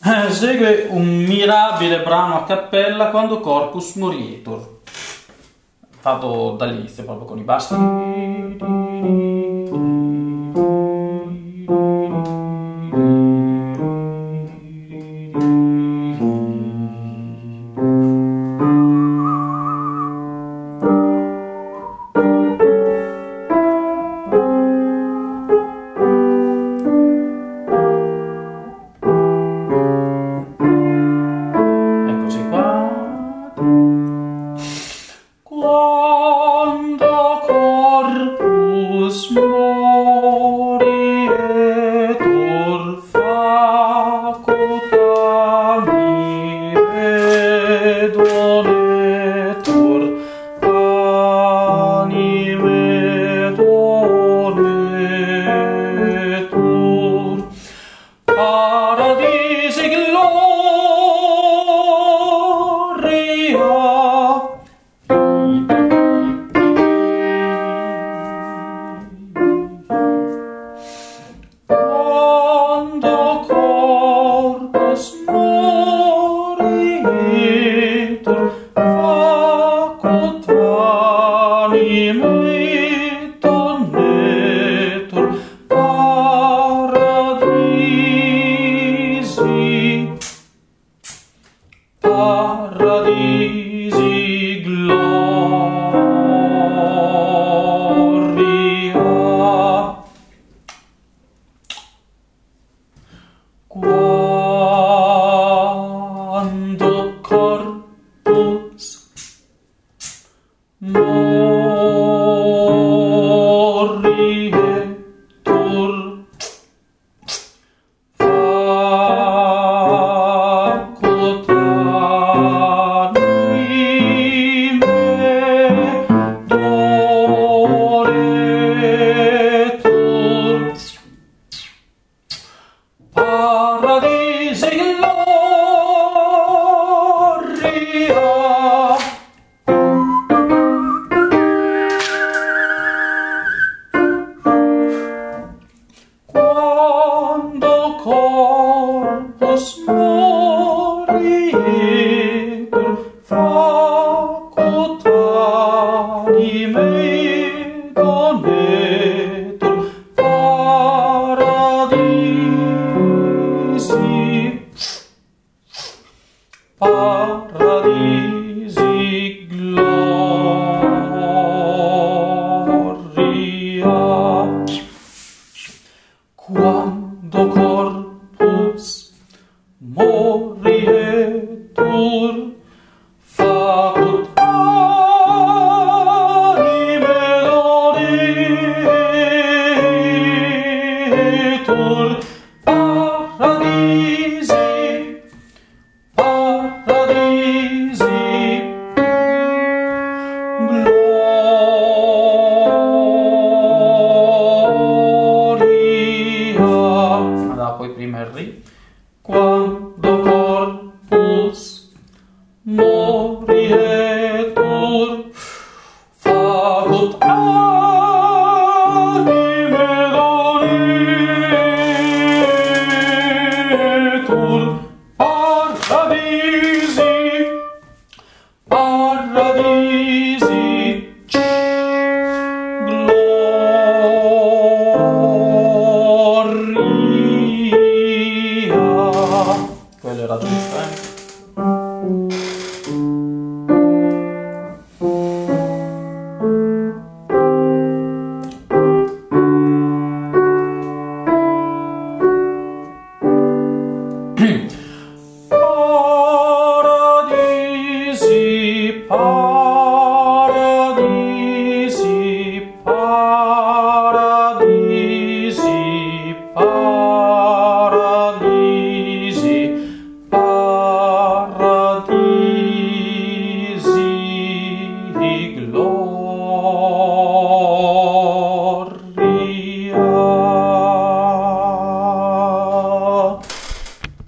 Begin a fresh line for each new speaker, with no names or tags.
Segue un mirabile brano a cappella quando corpus morietur, fatto dall'inizio proprio con i bassi. Eccoci qua. Quando corpus morietur facultami donetur, anime donetur, paradisi gloria. Quando corpus morietur facultami donetur, paradisi gloria. Quando corpus morietur facultami donetur, paradisi gloria. Quando corpus morietur facultami donetur, paradisi gloria. Quando corpus morietur facultami donetur, paradisi gloria. Allora, poi prima il ri. Quando corpus morietur facultami donetur, paradisi gloria. Quello era giusto,